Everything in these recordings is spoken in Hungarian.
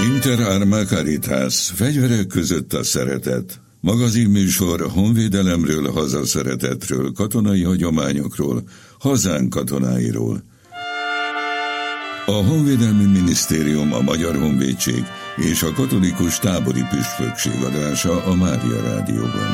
Inter Arma Caritas, fegyverek között a szeretet. Magazinműsor honvédelemről, hazaszeretetről, katonai hagyományokról, hazánk katonáiról. A Honvédelmi Minisztérium, a Magyar Honvédség és a Katolikus Tábori Püspökség adása a Mária Rádióban.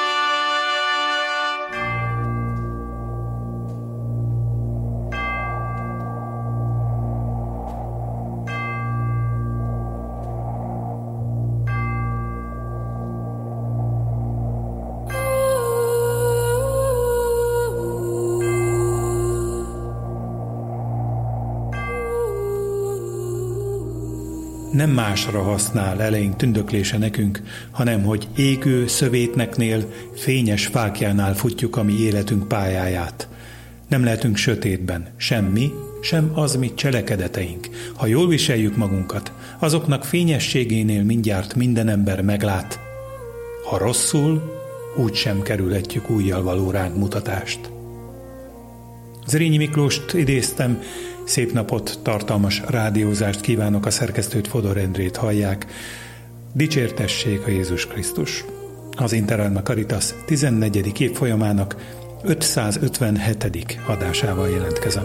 Nem másra használ eleink tündöklése nekünk, hanem hogy égő szövétneknél, fényes fákjánál futjuk a mi életünk pályáját. Nem lehetünk sötétben, sem mi, sem az mi cselekedeteink. Ha jól viseljük magunkat, azoknak fényességénél mindjárt minden ember meglát. Ha rosszul, úgy sem kerülhetjük újjal való ránk mutatást. Zrínyi Miklóst idéztem, szép napot, tartalmas rádiózást kívánok, a szerkesztőt, Fodor Endrét hallják. Dicsértessék a Jézus Krisztus! Az Inter Arma Caritas 14. évfolyamának 557. adásával jelentkezem.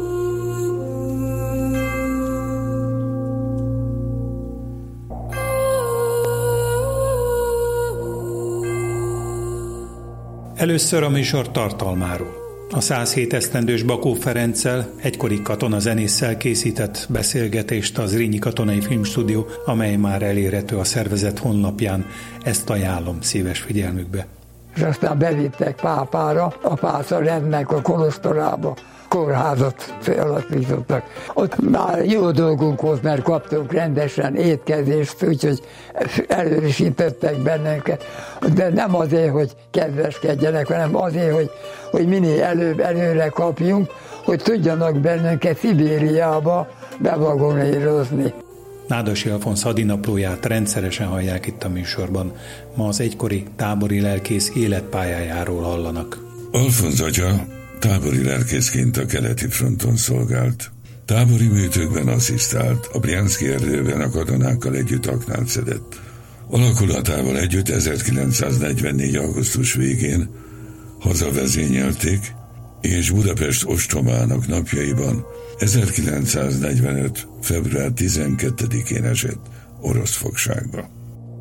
Először a műsor tartalmáról. A 107 esztendős Bakó Ferenccel, egykori katonazenésszel készített beszélgetést a Zrínyi Katonai Filmstúdió, amely már elérhető a szervezet honlapján. Ezt ajánlom szíves figyelmükbe. És aztán bevittek Pápára, a Pápa rendnek a kolosztorába. Kórházat alapítottak. Ott már jó dolgunk volt, mert kaptunk rendesen étkezést, úgyhogy előrisítettek bennünket. De nem azért, hogy kedveskedjenek, hanem azért, hogy minél előbb előre kapjunk, hogy tudjanak bennünket Szibériába bevagonírozni. Nádas Alfonz hadinaplóját rendszeresen hallják itt a műsorban. Ma az egykori tábori lelkész életpályájáról hallanak. Alfonz atya tábori lelkészként a keleti fronton szolgált. Tábori műtőkben asszisztált, a Brianszki erdőben a katonákkal együtt aknát szedett. Alakulatával együtt 1944. augusztus végén hazavezényelték, és Budapest ostomának napjaiban 1945. február 12-én esett orosz fogságba.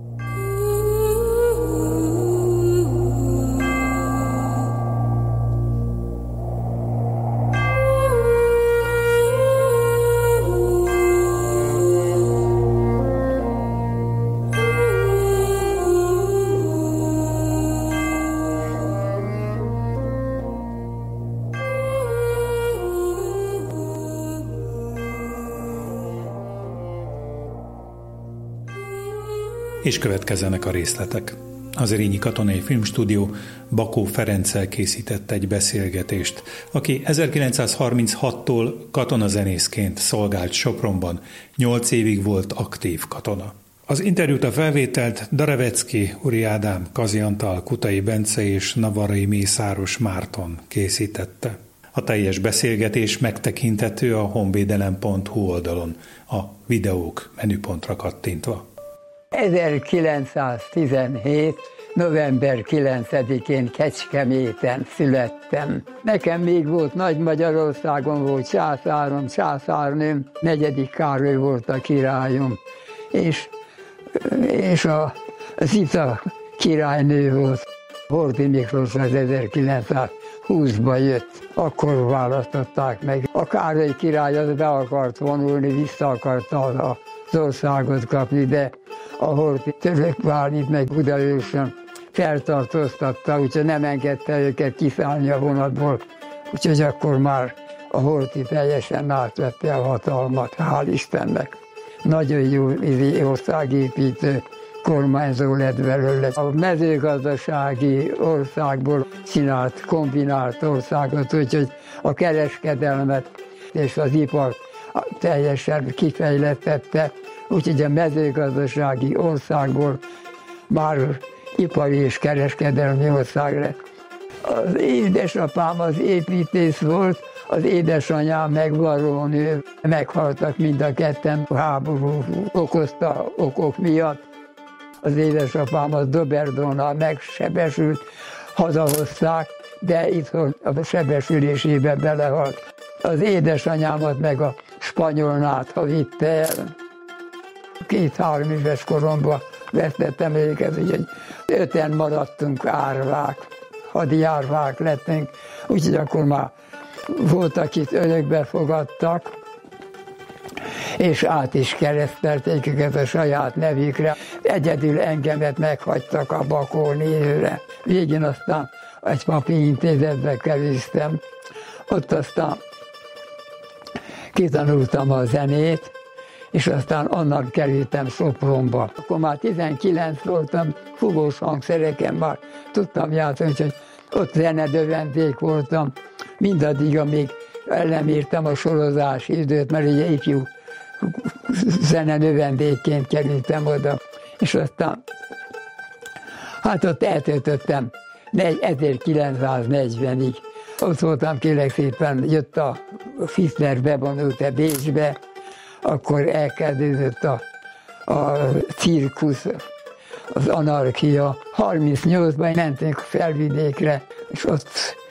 És következzenek a részletek. Az Zrínyi Katonai Filmstúdió Bakó Ferenccel készített egy beszélgetést, aki 1936-tól katonazenészként szolgált Sopronban, 8 évig volt aktív katona. Az interjút, a felvételt Darevecki, Uri Ádám, Kazi Antal, Kutai Bence és Navarai Mészáros Márton készítette. A teljes beszélgetés megtekinthető a honvédelem.hu oldalon, a videók menüpontra kattintva. 1917. november 9-én Kecskeméten születtem. Nekem még volt Nagy-Magyarországon volt császárom, császárnőm, 4. Károly volt a királyom, és a Zita királynő volt. Horthy Miklós az 1920-ban jött, akkor választották meg. A Károly király az be akart vonulni, vissza akarta az országot kapni, de a Horthy Török Bálint meg Budaörsön feltartóztatta, úgyhogy nem engedte őket kiszállni a vonatból. Úgyhogy akkor már a Horthy teljesen átvette a hatalmat, hál' Istennek. Nagyon jó országépítő kormányzó lett belőle. A mezőgazdasági országból csinált, kombinált országot, úgyhogy a kereskedelmet és az ipart teljesen kifejlettette, úgyhogy a mezőgazdasági országból már ipari és kereskedelmi ország lett. Az édesapám az építész volt, Az édesanyám meg varrónő meghaltak mind a ketten háború okozta okok miatt. Az édesapám az Doberdónál megsebesült, hazahozták, de itthon a sebesülésébe belehalt. Az édesanyámat meg a Spanyolnátha vitte el. 2-3 éves koromban vesztettem őket, úgyhogy 5-en maradtunk árvák, hadi árvák lettünk, úgyhogy akkor már volt, akit örökbe fogadtak, és át is keresztelték őket a saját nevükre. Egyedül engemet meghagytak a Bakó névre. Végén aztán egy papi intézetbe kerültem, ott aztán kitanultam a zenét, és aztán onnan kerültem Sopronba. Akkor már 19 voltam, fúvós hangszereken már tudtam játszani, úgyhogy ott zenedövendék voltam, mindaddig, amíg el nem írtam a sorozási időt, mert ugye ifjú zenedövendékként kerültem oda. És aztán, hát ott eltöltöttem 1940-ig. Ott voltam, kérlek szépen, jött a Fischler, bevonult a Bécsbe, akkor elkezdődött a cirkusz, az anarchia. 38-ban mentünk Felvidékre, és ott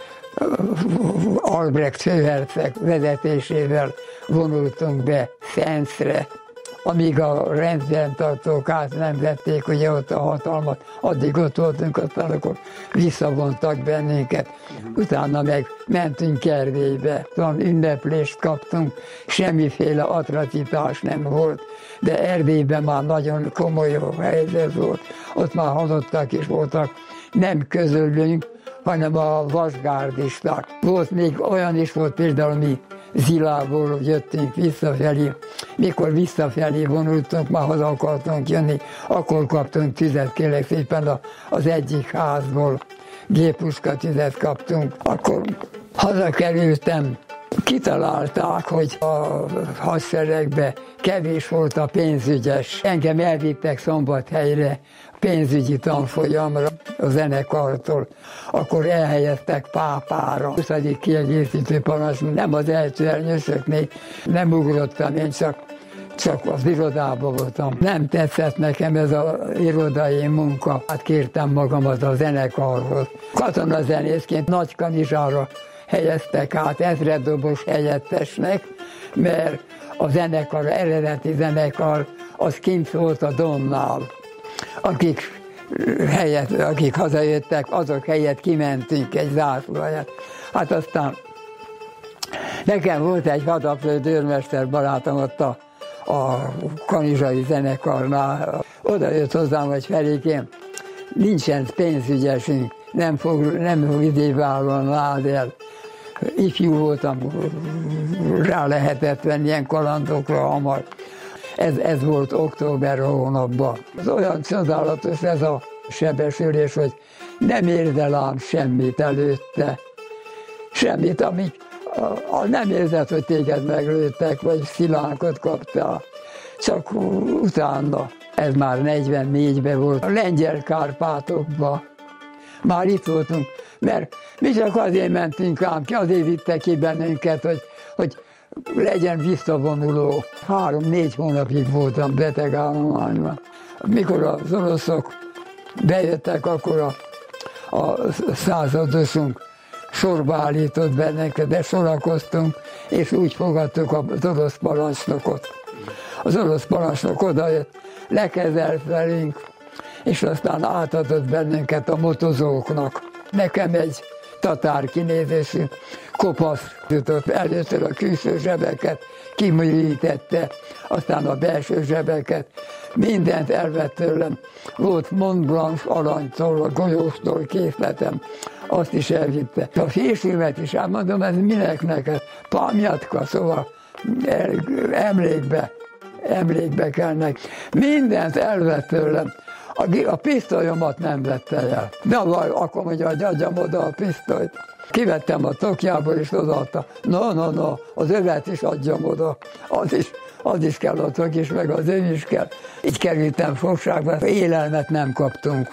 Albrecht főherceg vezetésével vonultunk be Szenszre, amíg a rendfenntartók át nem vették ugye ott a hatalmat, addig ott voltunk, aztán akkor visszavontak bennünket. Utána meg mentünk Erdélybe, ünneplést kaptunk, semmiféle atrocitás nem volt, de Erdélyben már nagyon komoly helyzet volt, ott már halottak is voltak, nem közülünk, hanem a vasgárdisták. Volt még olyan is volt, például mi Zilából jöttünk visszafelé, mikor visszafelé vonultunk, már haza akartunk jönni, akkor kaptunk tüzet, kérlek szépen az egyik házból, géppuska tüzet kaptunk. Akkor hazakerültem, kitalálták, hogy a hadseregbe kevés volt a pénzügyes. Engem elvittek Szombathelyre, pénzügyi tanfolyamra a zenekartól. Akkor elhelyeztek Pápára. 20. kiegészítő parancsnok, nem az elnyöszöknél, nem ugrottam, én csak az irodában voltam. Nem tetszett nekem ez az irodai munka. Hát kértem magamat a zenekarhoz. Katonazenészként Nagykanizsára helyeztek át ezreddobos helyettesnek, mert a zenekar, eredeti zenekar, az kint volt a Donnál. Akik hazajöttek, azok helyett kimentünk egy zászló helyett. Hát aztán nekem volt egy hadaplő dőrmester barátom ott a kanizsai zenekarnál. Oda jött hozzám, hogy Felikém, nincsen pénzügyesünk, nem fog idévállóan lád el. Ifjú voltam, rá lehetett venni ilyen kalandokra hamar. Ez volt október hónapban. Az olyan csodálatos ez a sebesülés, hogy nem érzed ám semmit előtte. Semmit, amíg nem érzed, hogy téged meglőttek, vagy szilánkot kaptál. Csak utána, ez már 44-ben volt, a Lengyel Kárpátokban. Már itt voltunk, mert mi csak azért mentünk ám ki, azért vittek ki bennünket, hogy legyen visszavonuló. 3-4 hónapig voltam betegállományban. Mikor az oroszok bejöttek, akkor a századosunk sorba állított bennünket, de sorakoztunk, és úgy fogadtuk az orosz parancsnokot. Az orosz parancsnok odajött, lekezelt velünk, és aztán átadott bennünket a motozóknak. Nekem egy tatár kinézésű kopasz jutott, először a külső zsebeket kiműítette, aztán a belső zsebeket, mindent elvett tőlem. Volt Mont Blanc aranytól, a golyóstól készletem, azt is elvitte. A fésülmet is elmondom, ez minek neked? Pamjatka, szóval emlékbe kellnek. Mindent elvett tőlem. A pisztolyomat nem vette el. De akkor mondja, hogy adjam oda a pisztolyt. Kivettem a tokjából, és odaadta. No, az övet is adjam oda. Az is kell a tok is, meg az öv is kell. Így kerültem fogságba, élelmet nem kaptunk.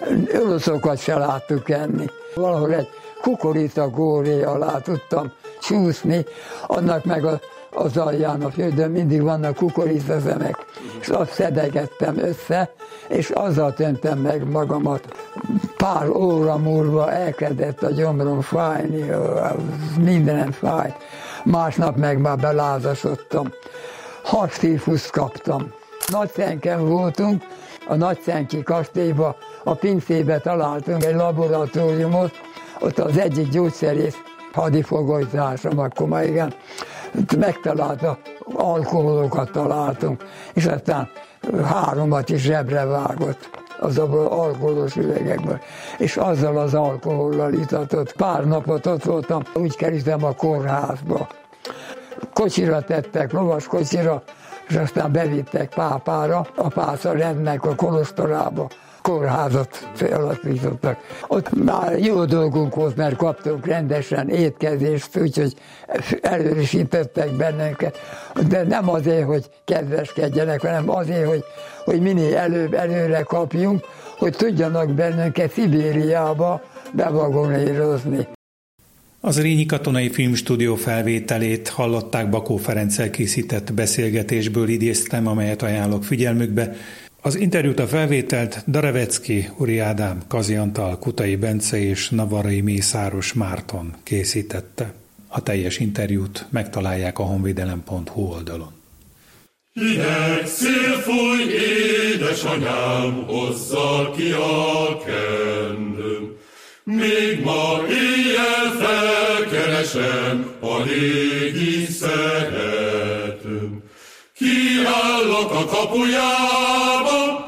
Oroszokat se láttuk enni. Valahol egy kukorica góré alá tudtam csúszni, annak meg az alján a földön mindig vannak kukoricazemek, és azt szedegettem össze, és azzal töntem meg magamat. Pár óra múlva elkezdett a gyomrom fájni, mindenem fájt. Másnap meg már belázasodtam. 6 tífuszt kaptam. Nagyszenken voltunk, a Nagyszenki kastélyba, a pincébe találtunk egy laboratóriumot, ott az egyik gyógyszerész hadifogolytársam, akkor már igen, megtalálta, alkoholokat találtunk, és aztán 3 is zsebre vágott az alkoholos üvegekből, és azzal az alkohollal itatott. Pár napot ott voltam, úgy kerültem a kórházba. Kocsira tettek, lovas kocsira, és aztán bevittek Pápára, a Páca rendnek a kolostorába. Kórházat alapítottak. Ott már jó dolgunk volt, mert kaptunk rendesen étkezést, úgyhogy előrisítettek bennünket. De nem azért, hogy kedveskedjenek, hanem azért, hogy minél előbb előre kapjunk, hogy tudjanak bennünket Szibériába bevagonírozni. Az Rényi Katonai Filmstúdió felvételét hallották, Bakó Ferenccel készített beszélgetésből idéztem, amelyet ajánlok figyelmükbe. Az interjút, a felvételt Darevecki, Uri Ádám, Kazi Antal, Kutai Bence és Navarai Mészáros Márton készítette. A teljes interjút megtalálják a honvédelem.hu oldalon. Hideg szél fúj, édesanyám, hozza ki a kendőm. Még ma éjjel felkeresem a régi szeretőm. Kiállok a kapujába,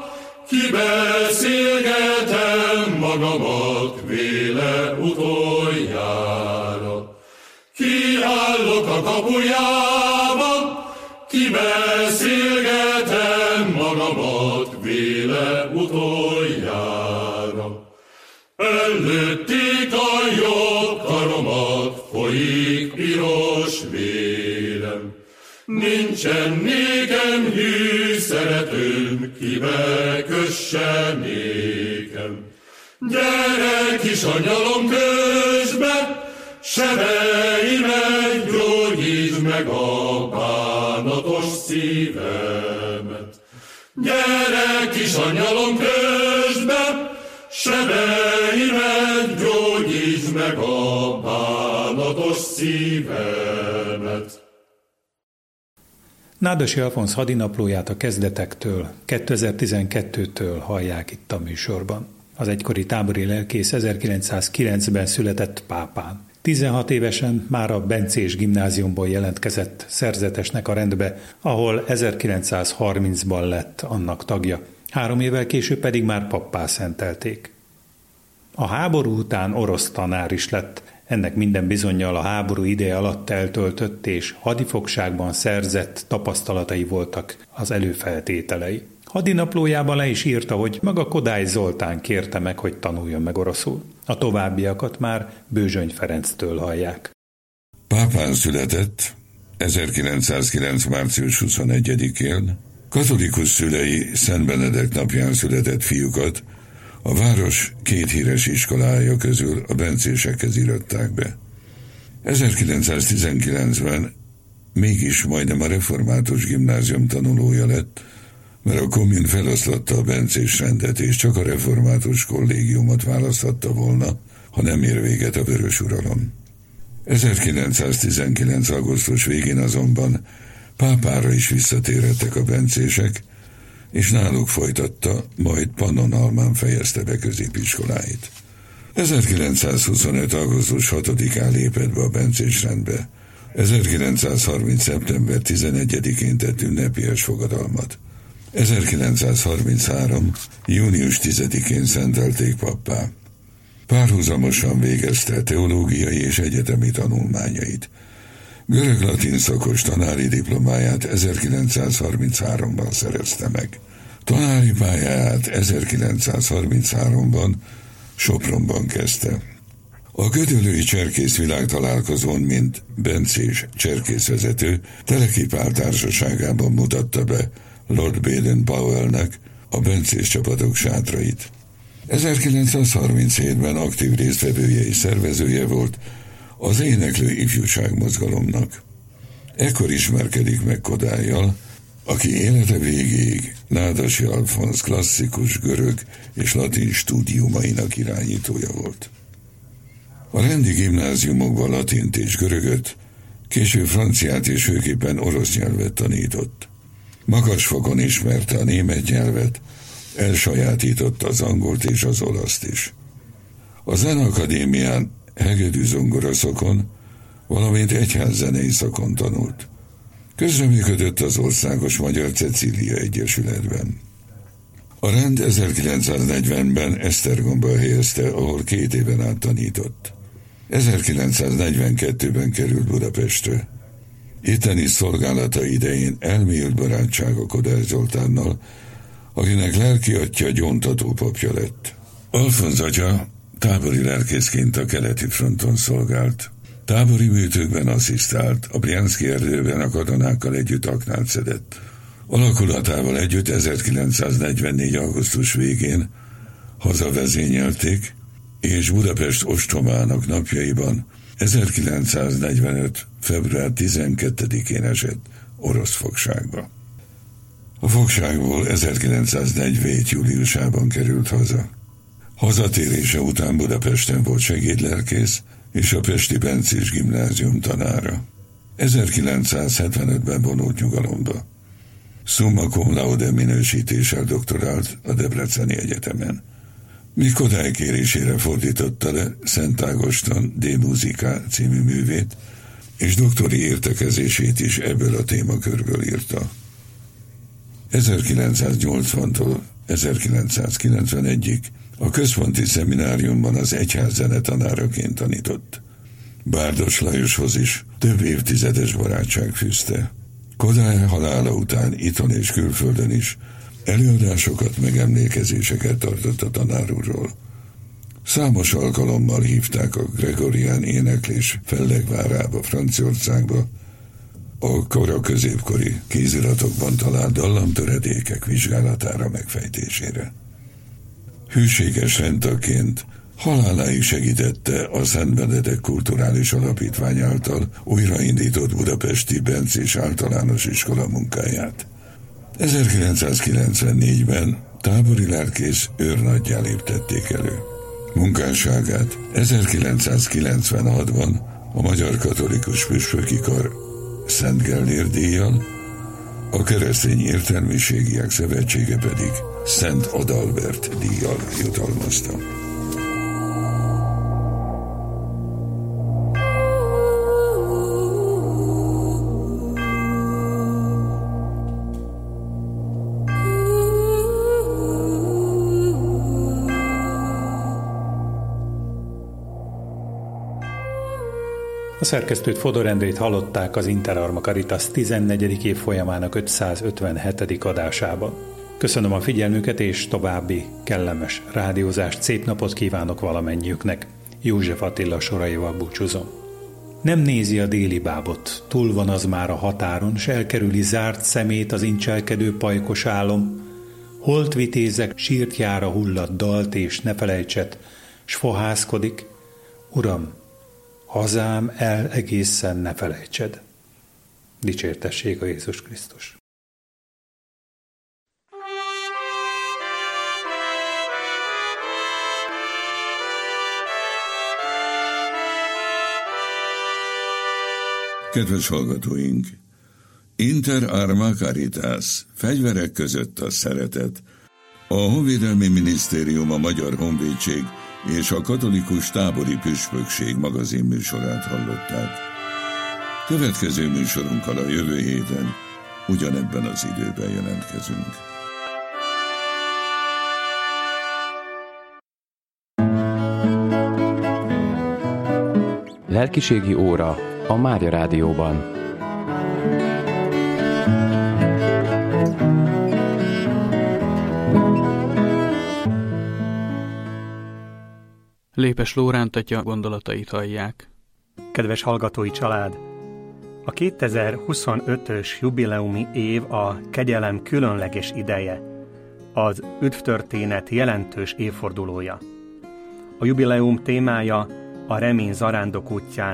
kibeszélgetem magamat véle utoljára. Kiállok a kapujába, kibeszélgetem magamat véle utoljára. Előtték a jobb karomat, folyik piros vérem. Nincsen nékem hű szeretőm, kibe kösse nékem. Gyere kisanyalom közbe, sebeimet gyógyítsd meg a bánatos szívemet. Gyere kisanyalom közbe, sebeimet gyógyítsd meg a bánatos szívemet. Nádasi Alfonz hadinaplóját a kezdetektől, 2012-től hallják itt a műsorban. Az egykori tábori lelkész 1909-ben született Pápán. 16 évesen már a Bencés gimnáziumból jelentkezett szerzetesnek a rendbe, ahol 1930-ban lett annak tagja. 3 évvel később pedig már pappá szentelték. A háború után orosz tanár is lett, ennek minden bizonnyal a háború ideje alatt eltöltött és hadifogságban szerzett tapasztalatai voltak az előfeltételei. Hadinaplójában le is írta, hogy maga Kodály Zoltán kérte meg, hogy tanuljon meg oroszul. A továbbiakat már Bőzsöny Ferenctől hallják. Pápán született 1909. március 21-én, katolikus szülei Szent Benedek napján született fiúkat a város 2 híres iskolája közül a bencésekhez iratták be. 1919-ben mégis majdnem a református gimnázium tanulója lett, mert a kommun feloszlatta a bencés rendet, és csak a református kollégiumot választhatta volna, ha nem ér véget a vörös uralom. 1919. augusztus végén azonban Pápára is visszatérhettek a bencések, és náluk folytatta, majd Pannonhalmán fejezte be középiskoláit. 1925. augusztus 6-án lépett be a bencés rendbe. 1930. szeptember 11-én tett ünnepélyes fogadalmat. 1933. június 10-én szentelték pappá. Párhuzamosan végezte teológiai és egyetemi tanulmányait. Görög-latin szakos tanári diplomáját 1933-ban szerezte meg. Tanári pályáját 1933-ban Sopronban kezdte. A gödöllői cserkész világtalálkozón, mint bencés cserkészvezető, Teleki Pál társaságában mutatta be Lord Baden-Powellnek a bencés csapatok sátrait. 1937-ben aktív résztvevője és szervezője volt az éneklő ifjúságmozgalomnak. Ekkor ismerkedik meg Kodállyal, aki élete végéig Nádasi Alfonz klasszikus görög és latin stúdiumainak irányítója volt. A rendi gimnáziumokban latint és görögöt, később franciát és főképpen orosz nyelvet tanított. Magas fokon ismerte a német nyelvet, elsajátította az angolt és az olaszt is. A Zeneakadémián hegedű zongoraszakon, valamint egyházzenei szakon tanult. Közreműködött az Országos Magyar Cecília Egyesületben. A rend 1940-ben Esztergomba helyezte, ahol 2 éven át tanított. 1942-ben került Budapestre. Itteni szolgálata idején elmélyült barátsága Kodály Zoltánnal, akinek lelki atya gyóntató papja lett. Alfonz atya tábori lelkészként a keleti fronton szolgált. Tábori műtőkben asszisztált, a Brianszki erdőben a katonákkal együtt aknát szedett. Alakulatával együtt 1944. augusztus végén hazavezényelték, és Budapest ostromának napjaiban 1945. február 12-én esett orosz fogságba. A fogságból 1947. júliusában került haza. Hazatérése után Budapesten volt segédlelkész és a Pesti Bencés Gimnázium tanára. 1975-ben vonult nyugalomba. Summa cum laude minősítéssel doktorált a Debreceni Egyetemen. Míg Kodály kérésére fordította le Szent Ágoston de Musica című művét, és doktori értekezését is ebből a témakörből írta. 1980-tól 1991-ig a központi szemináriumban az egyházzene tanáraként tanított. Bárdos Lajoshoz is több évtizedes barátság fűzte. Kodály halála után itthon és külföldön is előadásokat, megemlékezéseket tartott a tanár úrról. Számos alkalommal hívták a gregorián éneklés fellegvárába, Franciaországba, a kora középkori kéziratokban talált dallamtöredékek vizsgálatára, megfejtésére. Hűséges rendtagként haláláig segítette a Szent Benedek Kulturális Alapítvány által újraindított budapesti Bencés Általános Iskola munkáját. 1994-ben tábori lelkész őrnaggyá léptették elő. Munkásságát 1996-ban a Magyar Katolikus Püspöki Kar Szent Gellér díjjal, a Keresztény Értelmiségiek Szövetsége pedig Szent Adalbert díjjal jutalmazta. A szerkesztőt, Fodor Endrét hallották az Interarma Caritas 14. évfolyamának 557. adásában. Köszönöm a figyelmüket, és további kellemes rádiózást, szép napot kívánok valamennyiüknek. József Attila soraival búcsúzom. Nem nézi a déli bábot, túl van az már a határon, s elkerüli zárt szemét az incselkedő pajkos álom. Holt vitézek sírtjára hulladt dalt, és ne felejtset, s fohászkodik, Uram, hazám el egészen ne felejtsed. Dicsértessék a Jézus Krisztus. Kedves hallgatóink! Inter Arma Caritas, fegyverek között a szeretet. A Honvédelmi Minisztérium, a Magyar Honvédség és a Katolikus Tábori Püspökség magazin műsorát hallották. Következő műsorunkkal a jövő héten ugyanebben az időben jelentkezünk. Lelkiségi óra a Mária Rádióban. Lépes Lóránt atya gondolatait hallják. Kedves hallgatói család! A 2025-ös jubileumi év a kegyelem különleges ideje, az üdvtörténet jelentős évfordulója. A jubileum témája a remény zarándok útján,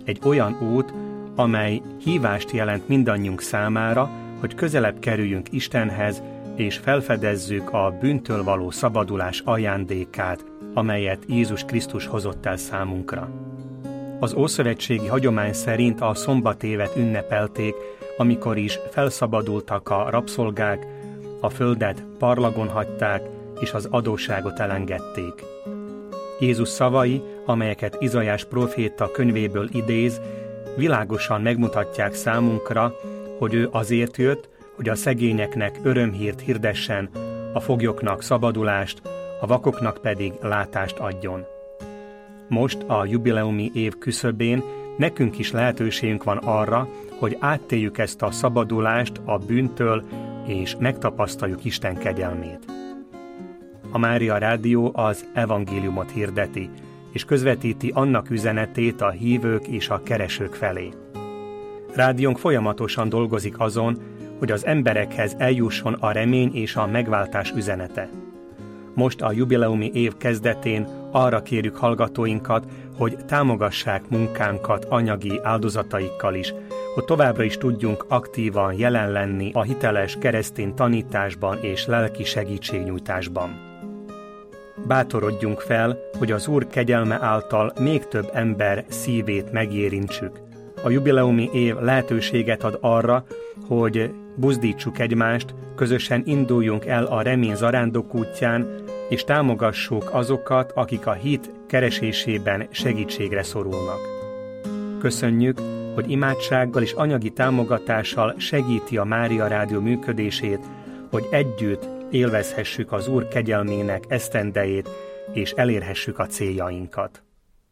egy olyan út, amely hívást jelent mindannyiunk számára, hogy közelebb kerüljünk Istenhez, és felfedezzük a bűntől való szabadulás ajándékát, amelyet Jézus Krisztus hozott el számunkra. Az ószövetségi hagyomány szerint a szombatévet ünnepelték, amikor is felszabadultak a rabszolgák, a földet parlagon hagyták, és az adósságot elengedték. Jézus szavai, amelyeket Izaiás próféta könyvéből idéz, világosan megmutatják számunkra, hogy ő azért jött, hogy a szegényeknek örömhírt hirdessen, a foglyoknak szabadulást, a vakoknak pedig látást adjon. Most a jubileumi év küszöbén nekünk is lehetőségünk van arra, hogy áttéljük ezt a szabadulást a bűntől, és megtapasztaljuk Isten kegyelmét. A Mária Rádió az evangéliumot hirdeti, és közvetíti annak üzenetét a hívők és a keresők felé. Rádiónk folyamatosan dolgozik azon, hogy az emberekhez eljusson a remény és a megváltás üzenete. Most a jubileumi év kezdetén arra kérjük hallgatóinkat, hogy támogassák munkánkat anyagi áldozataikkal is, hogy továbbra is tudjunk aktívan jelen lenni a hiteles keresztény tanításban és lelki segítségnyújtásban. Bátorodjunk fel, hogy az Úr kegyelme által még több ember szívét megérintsük. A jubileumi év lehetőséget ad arra, hogy buzdítsuk egymást, közösen induljunk el a remény zarándok útján, és támogassuk azokat, akik a hit keresésében segítségre szorulnak. Köszönjük, hogy imádsággal és anyagi támogatással segíti a Mária Rádió működését, hogy együtt élvezhessük az Úr kegyelmének esztendejét, és elérhessük a céljainkat.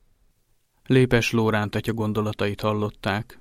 Lépes Lóránt atya gondolatait hallották.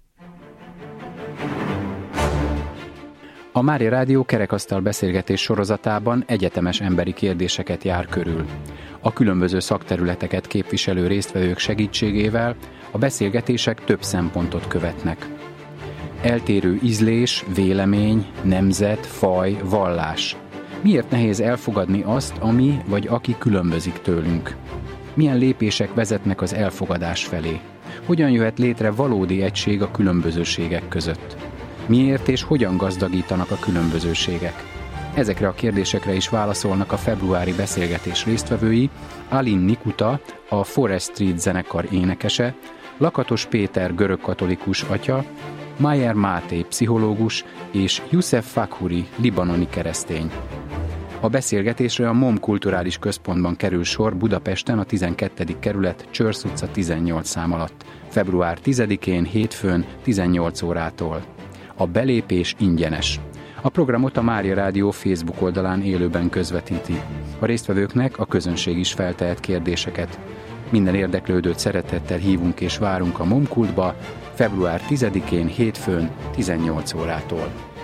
A Mária Rádió kerekasztal beszélgetés sorozatában egyetemes emberi kérdéseket jár körül. A különböző szakterületeket képviselő résztvevők segítségével a beszélgetések több szempontot követnek. Eltérő ízlés, vélemény, nemzet, faj, vallás. Miért nehéz elfogadni azt, ami vagy aki különbözik tőlünk? Milyen lépések vezetnek az elfogadás felé? Hogyan jöhet létre valódi egység a különbözőségek között? Miért és hogyan gazdagítanak a különbözőségek? Ezekre a kérdésekre is válaszolnak a februári beszélgetés résztvevői, Alin Nikuta, a Forest Street zenekar énekese, Lakatos Péter görögkatolikus atya, Mayer Máté pszichológus és Youssef Fakhuri libanoni keresztény. A beszélgetésre a MOM Kulturális Központban kerül sor Budapesten a 12. kerület Csörsz utca 18 szám alatt, február 10-én hétfőn 18 órától. A belépés ingyenes. A programot a Mária Rádió Facebook oldalán élőben közvetíti. A résztvevőknek a közönség is feltehet kérdéseket. Minden érdeklődőt szeretettel hívunk és várunk a MOM Kultba február 10-én hétfőn 18 órától.